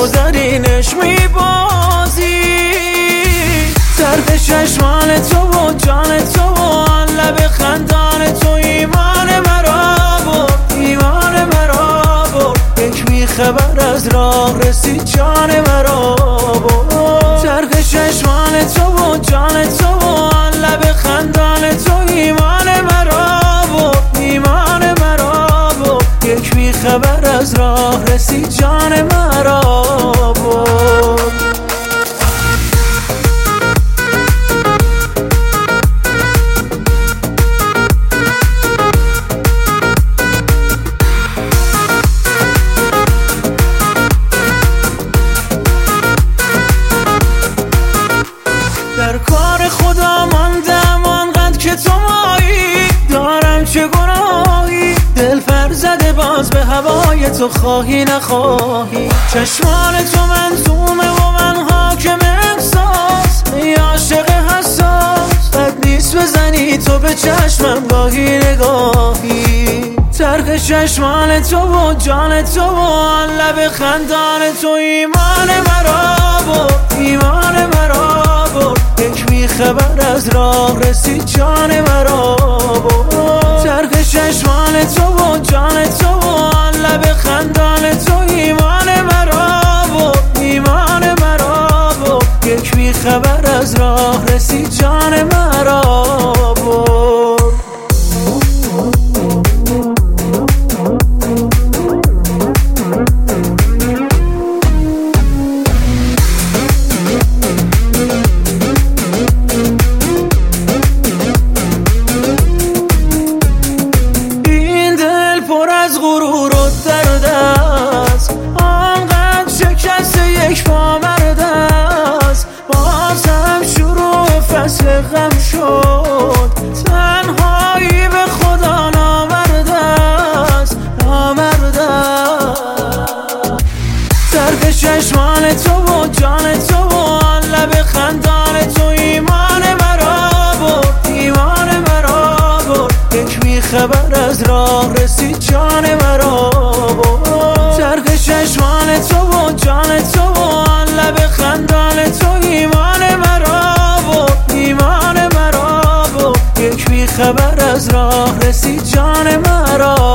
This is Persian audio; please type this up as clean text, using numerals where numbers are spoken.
گذرینش میبازی. طرف چشمان تو و جان تو و لب خندان تو ایمان مرا برد، ایمان مرا برد. یک بیخبر از راه رسید جان مرا برد. طرف چشمان تو و جان تو و لب خندان تو ایمان مرا برد، ایمان مرا برد. یک بیخبر از راه رسید جان مرا برد. در کار خدا ماندم آنقدر که تو مایی، دارم چه گناهی دل پر زده باز به هوای تو، خواهی نخواهی. چشمان تو منظومه و من حاکم احساس، ای عاشق حساس بد نیست بزنی تو به چشمم گاهی نگاهی. طرف چشمان تو و جان تو و لب خندان تو ایمان مرا برد، ایمان مرا برد. یک بیخبر از راه رسید جان مرا برد. طرف چشمان تو و جان تو و لب خندان تو ایمان مرا برد، ایمان مرا برد. یک بیخبر از راه رسید جان مرا برد. از غرور و درد است، آنقدر شکست یک پامرد است. بازم شروع فصل غم شد، تنهایی به خدا نامرد است، نامرد است. طرف چشمان تو و جان تو و لب خندان تو ایمان مرا برد، ایمان مرا برد. یک بیخبر از راه رسید جان مرا برد. طرف چشمان تو و جان تو و لب خندان تو ایمان مرا برد، ایمان مرا برد. یک بیخبر از راه رسید جان مرا